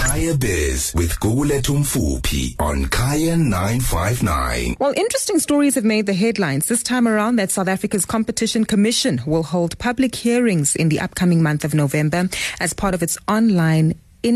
Kaya Biz with Gugulethu Mfuphi on Kaya 959. Well, interesting stories have made the headlines this time around that South Africa's Competition Commission will hold public hearings in the upcoming month of November as part of its online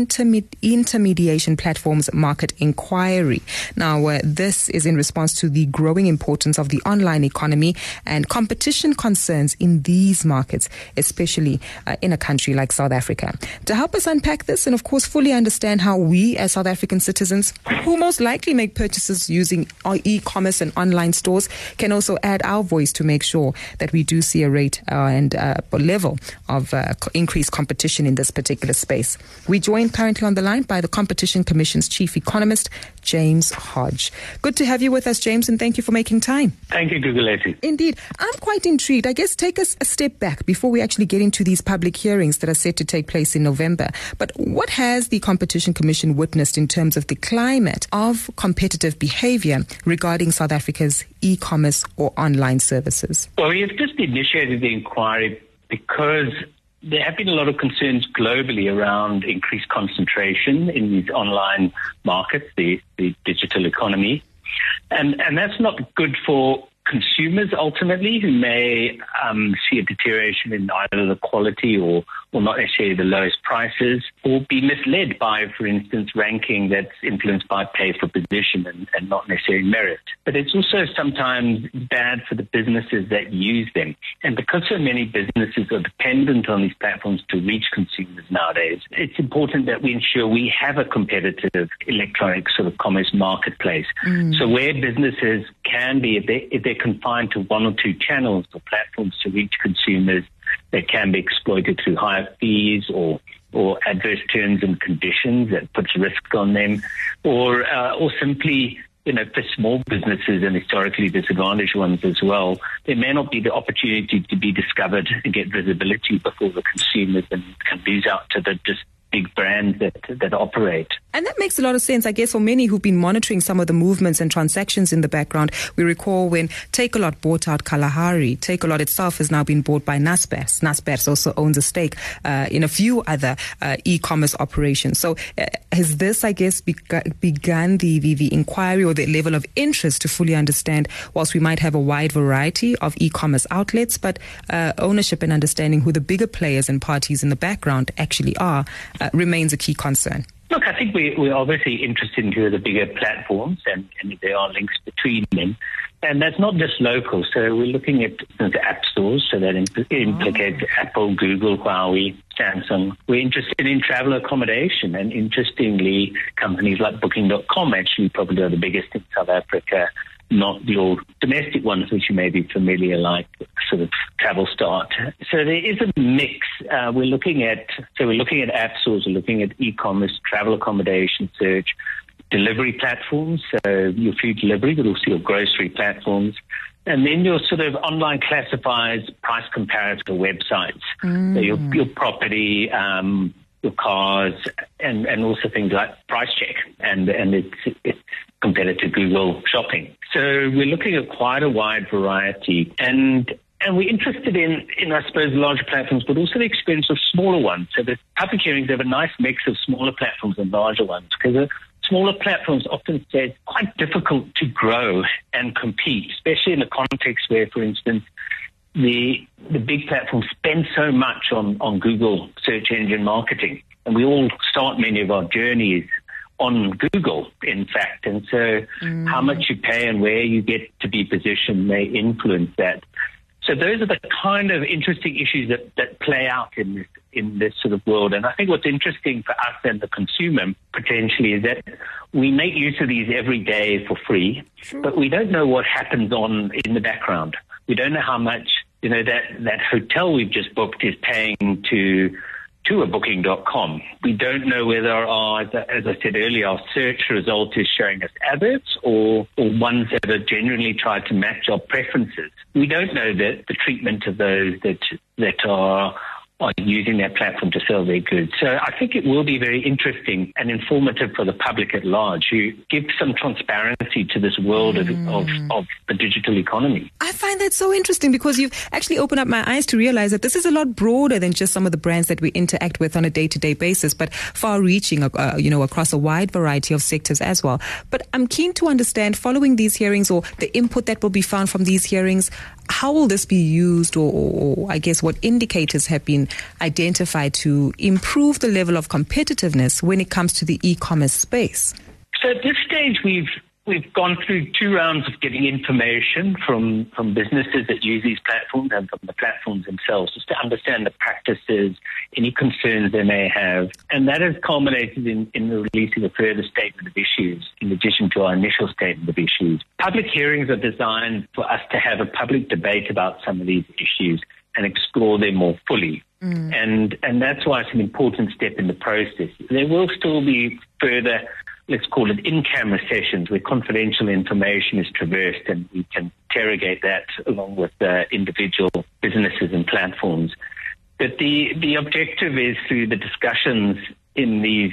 intermediation platforms market inquiry. Now, this is in response to the growing importance of the online economy and competition concerns in these markets, especially in a country like South Africa. To help us unpack this and, of course, fully understand how we as South African citizens who most likely make purchases using our e-commerce and online stores can also add our voice to make sure that we do see a rate and level of increased competition in this particular space. We joined currently on the line by the Competition Commission's Chief Economist, James Hodge. Good to have you with us, James, and thank you for making time. Thank you, Gugulethu. Indeed. I'm quite intrigued. I guess take us a step back before we actually get into these public hearings that are set to take place in November. But what has the Competition Commission witnessed in terms of the climate of competitive behavior regarding South Africa's e-commerce or online services? Well, we have just initiated the inquiry because there have been a lot of concerns globally around increased concentration in these online markets, the digital economy. And that's not good for consumers ultimately, who may see a deterioration in either the quality or not necessarily the lowest prices, or be misled by, for instance, ranking that's influenced by pay for position and not necessarily merit. But it's also sometimes bad for the businesses that use them. And because so many businesses are dependent on these platforms to reach consumers nowadays, it's important that we ensure we have a competitive electronic sort of commerce marketplace. So where businesses can be, if they're confined to one or two channels or platforms to reach consumers, they can be exploited through higher fees or adverse terms and conditions that puts risk on them, or simply, for small businesses and historically disadvantaged ones as well, there may not be the opportunity to be discovered and get visibility before the consumers and can lose out to the just big brands that operate. And that makes a lot of sense, I guess, for many who've been monitoring some of the movements and transactions in the background. We recall when Takealot bought out Kalahari. Takealot itself has now been bought by Naspers. Naspers also owns a stake in a few other e-commerce operations. So has this, I guess, begun the inquiry or the level of interest to fully understand, whilst we might have a wide variety of e-commerce outlets, but ownership and understanding who the bigger players and parties in the background actually are remains a key concern? Look, I think we're obviously interested in who are the bigger platforms and if there are links between them. And that's not just local. So we're looking at the app stores, so that implicates Apple, Google, Huawei, Samsung. We're interested in travel accommodation, and interestingly, companies like Booking.com actually probably are the biggest in South Africa, not your domestic ones, which you may be familiar, like sort of TravelStart. So there is a mix. We're looking at app stores, we're looking at e-commerce, travel accommodation, search, delivery platforms, so your food delivery, but also your grocery platforms. And then your sort of online classifieds, price comparator websites, so your property, your cars, and also things like Price Check, and it's compared to Google Shopping. So we're looking at quite a wide variety, and we're interested in, I suppose, larger platforms, but also the experience of smaller ones. So the public hearings have a nice mix of smaller platforms and larger ones, because the smaller platforms often say it's quite difficult to grow and compete, especially in a context where, for instance, the big platforms spend so much on Google search engine marketing. And we all start many of our journeys on Google, in fact. And so how much you pay and where you get to be positioned may influence that. So those are the kind of interesting issues that play out in this sort of world. And I think what's interesting for us and the consumer potentially is that we make use of these every day for free, but we don't know what happens in the background. We don't know how much, that hotel we've just booked is paying to a Booking.com. We don't know whether as I said earlier, our search result is showing us adverts or ones that are genuinely trying to match our preferences. We don't know that the treatment of those that are are using their platform to sell their goods. So I think it will be very interesting and informative for the public at large. You give some transparency to this world of the digital economy. I find that so interesting because you've actually opened up my eyes to realize that this is a lot broader than just some of the brands that we interact with on a day-to-day basis, but far-reaching, across a wide variety of sectors as well. But I'm keen to understand, following these hearings or the input that will be found from these hearings, how will this be used, or I guess what indicators have been identified to improve the level of competitiveness when it comes to the e-commerce space? So at this stage, we've gone through 2 rounds of getting information from businesses that use these platforms and from the platforms themselves, just to understand the practices, any concerns they may have. And that has culminated in releasing a further statement of issues in addition to our initial statement of issues. Public hearings are designed for us to have a public debate about some of these issues and explore them more fully. And that's why it's an important step in the process. There will still be further, let's call it in-camera sessions, where confidential information is traversed and we can interrogate that along with individual businesses and platforms. But the objective is, through the discussions in these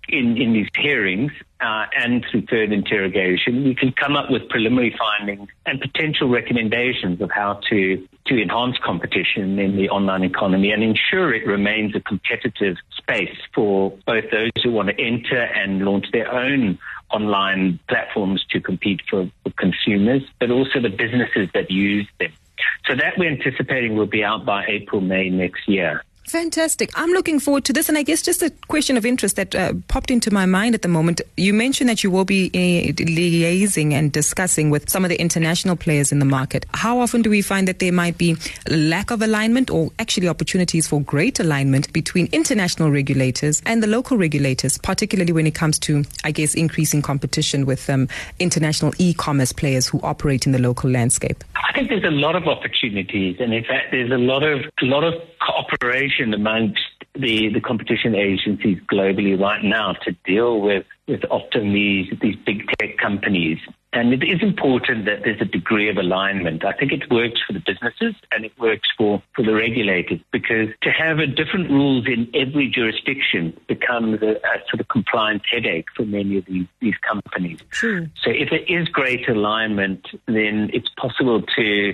hearings and through further interrogation, we can come up with preliminary findings and potential recommendations of how to enhance competition in the online economy and ensure it remains a competitive space for both those who want to enter and launch their own online platforms to compete for consumers, but also the businesses that use them. So that we're anticipating will be out by April, May next year. Fantastic. I'm looking forward to this. And I guess just a question of interest that popped into my mind at the moment. You mentioned that you will be liaising and discussing with some of the international players in the market. How often do we find that there might be lack of alignment, or actually opportunities for great alignment between international regulators and the local regulators, particularly when it comes to, I guess, increasing competition with international e-commerce players who operate in the local landscape? I think there's a lot of opportunities, and in fact, there's a lot of cooperation amongst the competition agencies globally right now to deal with often these big tech companies. And it is important that there's a degree of alignment. I think it works for the businesses and it works for the regulators, because to have different rules in every jurisdiction becomes a sort of compliance headache for many of these companies. True. So if there is great alignment, then it's possible to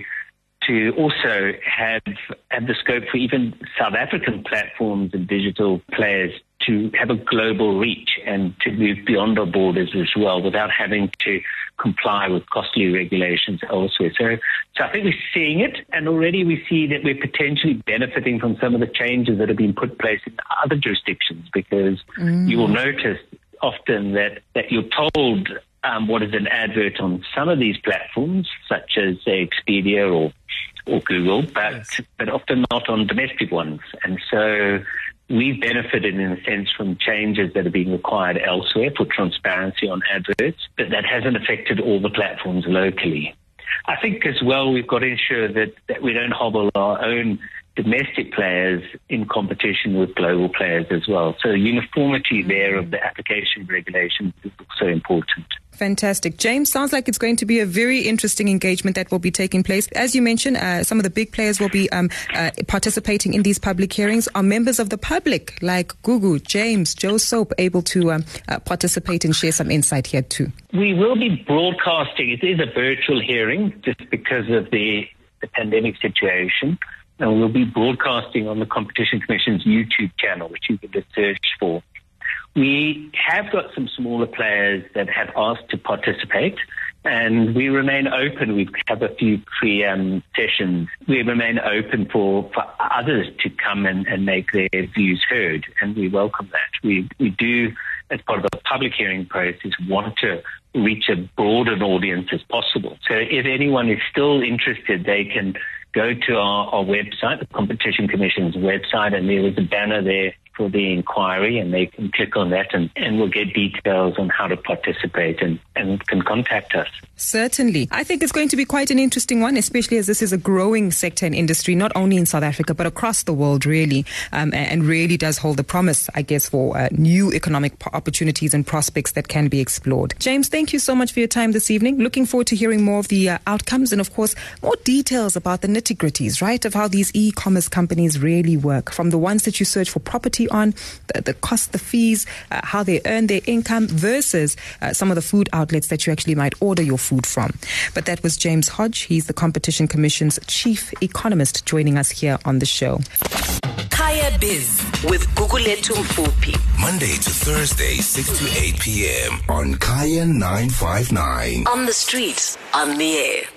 also have the scope for even South African platforms and digital players to have a global reach and to move beyond our borders as well without having to comply with costly regulations elsewhere. So I think we're seeing it, and already we see that we're potentially benefiting from some of the changes that have been put in place in other jurisdictions, because you will notice often that you're told what is an advert on some of these platforms, such as Expedia or Google, but often not on domestic ones. And so we've benefited, in a sense, from changes that are being required elsewhere for transparency on adverts, but that hasn't affected all the platforms locally. I think as well we've got to ensure that we don't hobble our own domestic players in competition with global players as well. So uniformity there of the application regulations is also important. Fantastic. James, sounds like it's going to be a very interesting engagement that will be taking place. As you mentioned, some of the big players will be participating in these public hearings. Are members of the public like Gugu, James, Joe Soap able to participate and share some insight here too? We will be broadcasting. It is a virtual hearing just because of the pandemic situation. And we'll be broadcasting on the Competition Commission's YouTube channel, which you can just search for. We have got some smaller players that have asked to participate, and we remain open. We have a few free sessions. We remain open for others to come and make their views heard, and we welcome that. We do, as part of the public hearing process, want to reach a broader audience as possible. So if anyone is still interested, they can go to our website, the Competition Commission's website, and there is a banner there for the inquiry, and they can click on that and we'll get details on how to participate and can contact us. Certainly. I think it's going to be quite an interesting one, especially as this is a growing sector and industry, not only in South Africa, but across the world, really, and really does hold the promise, I guess, for new economic opportunities and prospects that can be explored. James, thank you so much for your time this evening. Looking forward to hearing more of the outcomes and, of course, more details about the nitty-gritties, right, of how these e-commerce companies really work, from the ones that you search for property on, the cost, the fees, how they earn their income versus some of the food outlets that you actually might order your food from. But that was James Hodge. He's the Competition Commission's chief economist, joining us here on the show. Kaya Biz with Gugulethu Mfuphi. Monday to Thursday, 6 to 8 p.m. on Kaya 959. On the street, on the air.